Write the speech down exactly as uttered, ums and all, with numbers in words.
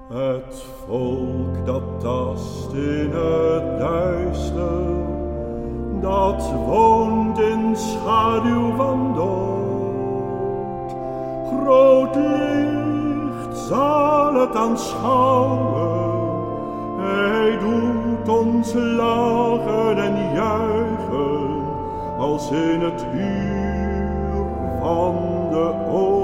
Het volk dat tast in het duister, dat woont in schaduw van dood. Groot licht zal het aanschouwen, hij doet ons lachen en juichen, als in het uur van de oorlog.